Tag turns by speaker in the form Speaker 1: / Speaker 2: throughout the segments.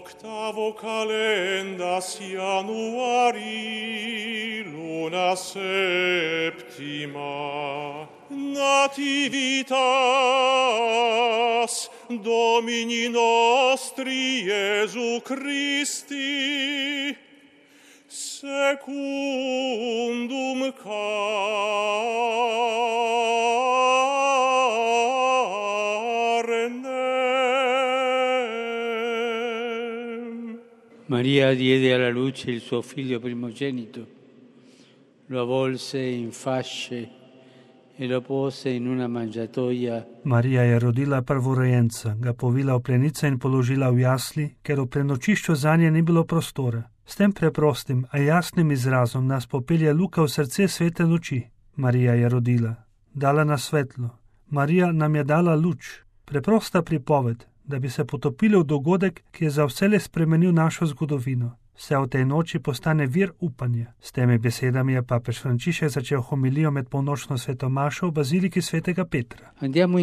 Speaker 1: Octavo calendas Januari, luna septima, nativitas Domini nostri Iesu Christi, secundum carnem.
Speaker 2: Maria diede alla luce il suo figlio primogenito, lo avvolse in fasce e lo pose in una mangiatoia.
Speaker 3: Marija je rodila prvorojenca, ga povila v plenice in položila v jasli, ker v prenočišču zanje ni bilo prostora. S tem preprostim, a jasnim izrazom nas popelje Luka v srce svete noči. Marija je rodila, dala nas svetlo. Marija nam je dala luč. Preprosta pripoved, da bi se potopili v dogodek, ki je za vselej spremenil našo zgodovino. Vse v tej noči postane vir upanja. S temi besedami je papež Frančišek začel homilijo med polnočno svetomašo v baziliki svetega Petra.
Speaker 2: Andiamo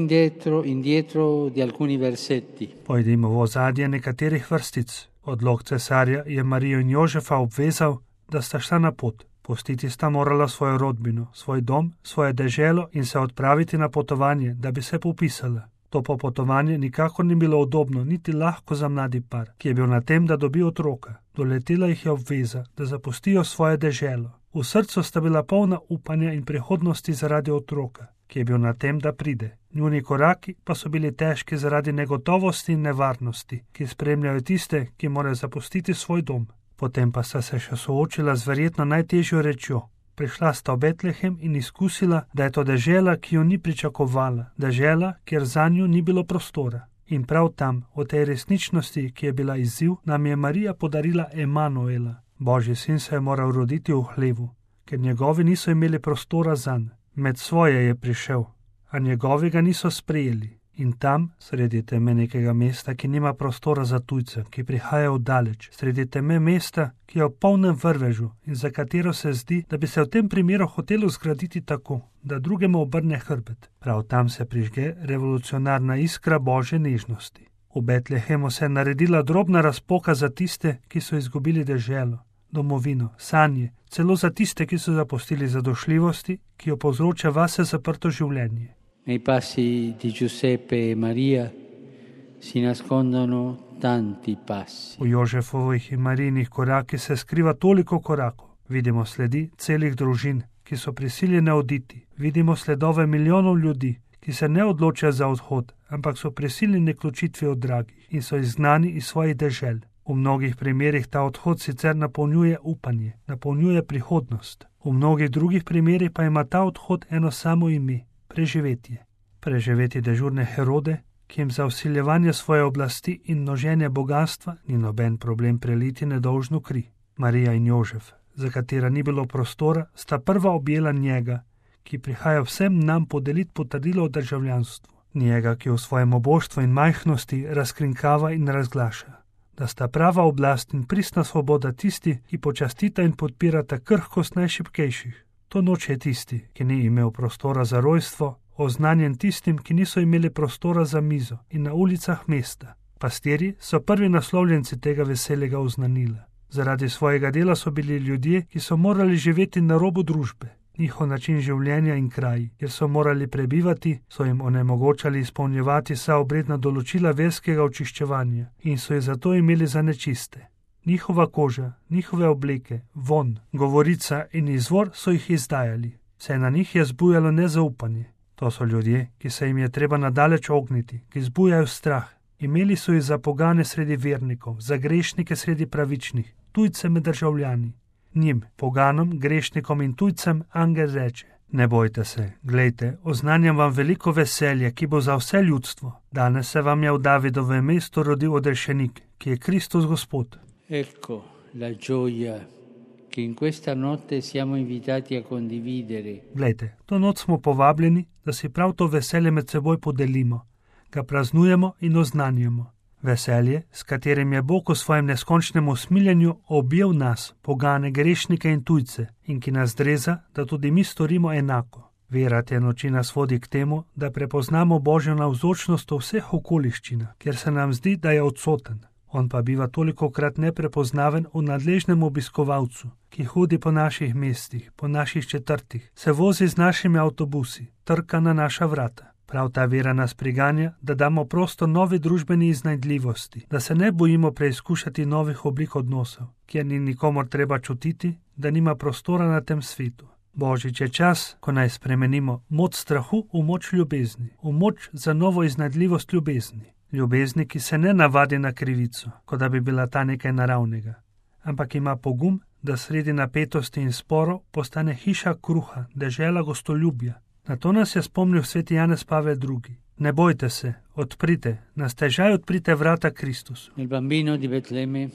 Speaker 2: indietro di alcuni versetti.
Speaker 3: Pojdimo v ozadje nekaterih vrstic. Odlok cesarja je Marijo in Jožefa obvezal, da sta šla na pot. Pustiti sta morala svojo rodbino, svoj dom, svoje deželo in se odpraviti na potovanje, da bi se popisala. To popotovanje nikakor ni bilo udobno, niti lahko za mladi par, ki je bil na tem, da dobi otroka. Doletela jih je obveza, da zapustijo svoje deželo. V srcu sta bila polna upanja in prihodnosti zaradi otroka, ki je bil na tem, da pride. Njuni koraki pa so bili težki zaradi negotovosti in nevarnosti, ki spremljajo tiste, ki morajo zapustiti svoj dom. Potem pa sta se še soočila z verjetno najtežjo rečjo. Prišla sta v Betlehem in izkusila, da je to dežela, ki jo ni pričakovala, dežela, kjer zanju ni bilo prostora. In prav tam, v tej resničnosti, ki je bila izziv, nam je Marija podarila Emanuela. Božji sin se je moral roditi v hlevu, ker njegovi niso imeli prostora zanj. Med svoje je prišel, a njegovi ga niso sprejeli. In tam, sredi teme nekega mesta, ki nima prostora za tujce, ki prihaja oddaleč, sredi teme mesta, ki je v polnem vrvežu in za katero se zdi, da bi se v tem primeru hotelo zgraditi tako, da drugemu obrne hrbet. Prav tam se prižge revolucionarna iskra Božje nežnosti. V Betlehemu se je naredila drobna razpoka za tiste, ki so izgubili deželo, domovino, sanje, celo za tiste, ki so zapustili zadošljivosti, ki jo povzroča vase zaprto življenje.
Speaker 2: Nei passi di Giuseppe e Maria si nascondono tanti passi.
Speaker 3: V Jožefovih in Marijinih korakih se skriva toliko korakov. Vidimo sledi celih družin, ki so prisiljene oditi. Vidimo sledove milijonov ljudi, ki se ne odločajo za odhod, ampak so prisiljeni k ločitvi od dragih in so izgnani iz svojih dežel. V mnogih primerih ta odhod sicer napolnjuje upanje, napolnjuje prihodnost. V mnogih drugih primerih pa ima ta odhod eno samo ime. Preživetje. Preživeti dežurne Herode, ki jim za vsiljevanje svoje oblasti in množenje bogatstva ni noben problem preliti nedolžno kri. Marija in Jožef, za katera ni bilo prostora, sta prva objela njega, ki prihaja vsem nam podeliti potrdilo o državljanstvu. Njega, ki v svojem oboštvu in majhnosti razkrinkava in razglaša, da sta prava oblast in pristna svoboda tisti, ki počastita in podpirata krhkost najšibkejših. To noč je tisti, ki ni imel prostora za rojstvo, oznanjen tistim, ki niso imeli prostora za mizo in na ulicah mesta. Pastirji so prvi naslovljenci tega veselega oznanila. Zaradi svojega dela so bili ljudje, ki so morali živeti na robu družbe. Njihov način življenja in kraji, kjer so morali prebivati, so jim onemogočali izpolnjevati vsa obredna določila verskega očiščevanja in so jih zato imeli za nečiste. Njihova koža, njihove obleke, von, govorica in izvor so jih izdajali. Vse na njih je zbujalo nezaupanje. To so ljudje, ki se jim je treba nadaleč ogniti, ki zbujajo strah. Imeli so jih za pogane sredi vernikov, za grešnike sredi pravičnih, tujce med državljani. Njim, poganom, grešnikom in tujcem, angel reče: Ne bojte se, glejte, oznanjam vam veliko veselje, ki bo za vse ljudstvo. Danes se vam je v Davidovem mestu rodil odrešenik, ki je Kristus Gospod.
Speaker 2: Ecco la gioia che in questa notte siamo invitati a condividere.
Speaker 3: Glejte, to noč smo povabljeni, da si prav to veselje med seboj podelimo, ga praznujemo in oznanjamo. Veselje, s katerim je Bog v svojem neskončnem usmiljenju objel nas, pogane, grešnike in tujce, in ki nas dreza, da tudi mi storimo enako. Vera te noči nas vodi k temu, da prepoznamo Božjo navzočnost v vseh okoliščinah, kjer se nam zdi, da je odsoten. On pa biva tolikokrat neprepoznaven v nadležnem obiskovalcu, ki hodi po naših mestih, po naših četrtih, se vozi z našimi avtobusi, trka na naša vrata. Prav ta vera nas priganja, da damo prostor novi družbeni iznajdljivosti, da se ne bojimo preizkušati novih oblik odnosov, kjer ni nikomor treba čutiti, da nima prostora na tem svetu. Božič je čas, ko naj spremenimo moč strahu v moč ljubezni, v moč za novo iznajdljivost ljubezni. Ljubezni, ki se ne navadi na krivico, kot da bi bila ta nekaj naravnega, ampak ima pogum, da sredi napetosti in sporov postane hiša kruha, dežela gostoljubja. Na to nas je spomnil sveti Janez Pavel II. Ne bojte se, odprite, na stežaj odprite vrata Kristusu.
Speaker 2: Nel bambino di Betlemme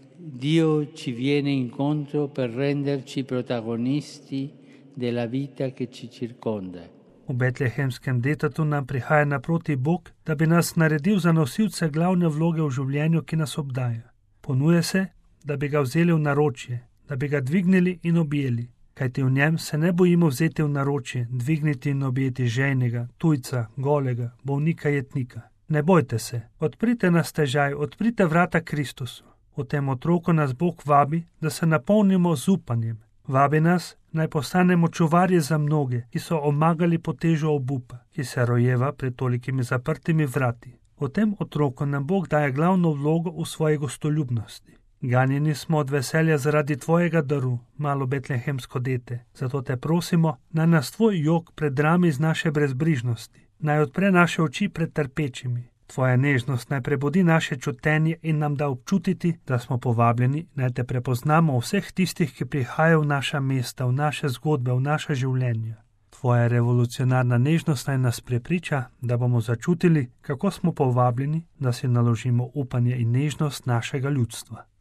Speaker 2: Dio ci viene incontro per renderci protagonisti della vita che ci circonda.
Speaker 3: V betlehemskem detetu nam prihaja naproti Bog, da bi nas naredil za nosilce glavne vloge v življenju, ki nas obdaja. Ponuje se, da bi ga vzeli v naročje, da bi ga dvignili in objeli, kajti v njem se ne bojimo vzeti v naročje, dvigniti in objeti žejnega, tujca, golega, bolnika, jetnika. Ne bojte se, odprite na stežaj, odprite vrata Kristusu. V tem otroku nas Bog vabi, da se napolnimo z upanjem. Vabi nas, naj postanemo čuvarji za mnoge, ki so omagali pod težo obupa, ki se rojeva pred tolikimi zaprtimi vrati. V tem otroku nam Bog daje glavno vlogo v svoji gostoljubnosti. Ganjeni smo od veselja zaradi tvojega daru, malo betlehemsko dete. Zato te prosimo, naj nas tvoj jok predrami z naše brezbrižnosti, naj odpre naše oči pred trpečimi. Tvoja nežnost naj prebudi naše čutenje in nam da občutiti, da smo povabljeni, naj te prepoznamo vseh tistih, ki prihajajo v naša mesta, v naše zgodbe, v naša življenja. Tvoja revolucionarna nežnost naj nas prepriča, da bomo začutili, kako smo povabljeni, da si naložimo upanje in nežnost našega ljudstva.